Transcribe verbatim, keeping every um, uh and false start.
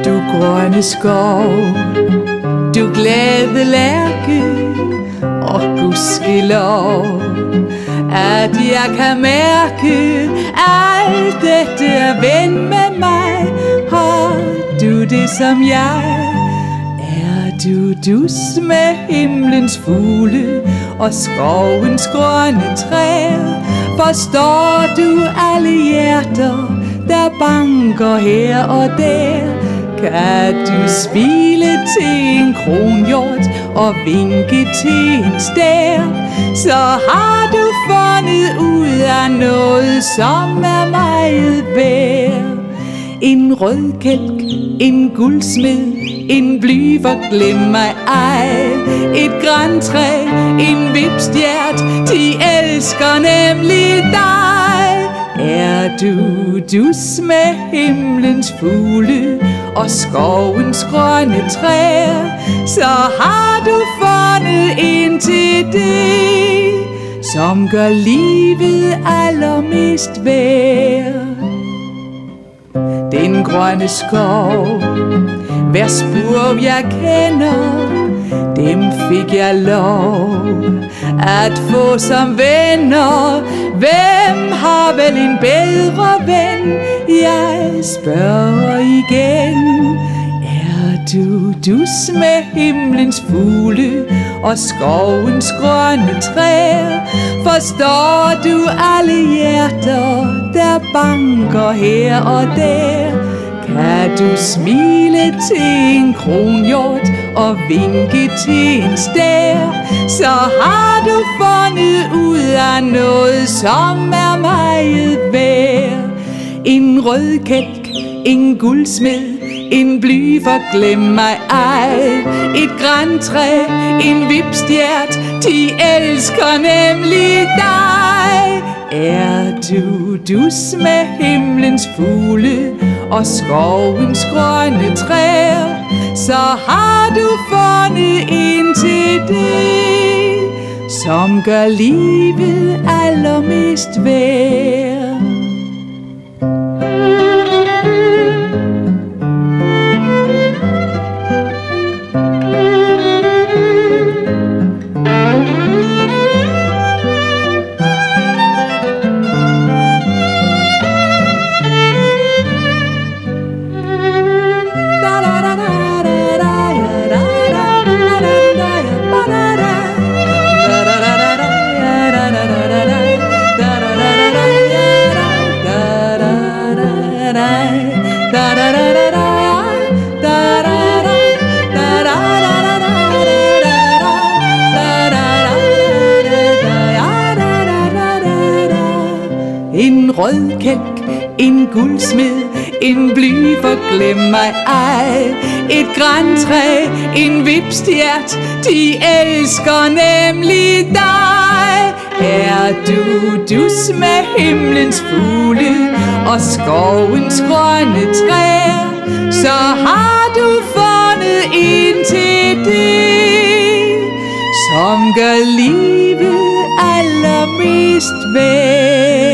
Du grønne skov, du glade lærke, og gudskelov, at jeg kan mærke, alt dette er ven med mig. Har du det som jeg? Er du dus med himlens fugle og skovens grønne træer? Forstår du alle hjerter, der banker her og der? Kan du spile til en kronhjort og vinke til en stær? Så har du fundet ud af noget, som er meget værd. En rødkælk, en guldsmed, en blyver, glem mig ej. Et grantræ, en vipstjert, de elsker nemlig dig. Er du dus med himlens fugle og skovens grønne træer, så har du fundet en til det, som gør livet allermest værd. Den grønne skov, hver spurv jeg kender, dem fik jeg lov at få som venner. Hvem har vel en bedre ven? Jeg spørger igen. Er du dus med himlens fugle og skovens grønne træer? Forstår du alle hjerter, der banker her og der? Kan du smile til en kronhjort og vinke til en stær? Så har du fundet ud af noget, som er meget værd. En rødkælk, en guldsmed, en blyver, glem mig ej. Et grantræ, en vipstjert, de elsker nemlig dig. Er du dus med himlens fugle og skovens grønne træer, så har du fundet en til det, som gør livet allermest værd. En rødkælk, en guldsmed, en blyver, glem mig ej. Et grantræ, en vipstjert, de elsker nemlig dig. Er du dus med himlens fugle og skovens grønne træer, så har du fundet en til det, som gør livet allermest værd.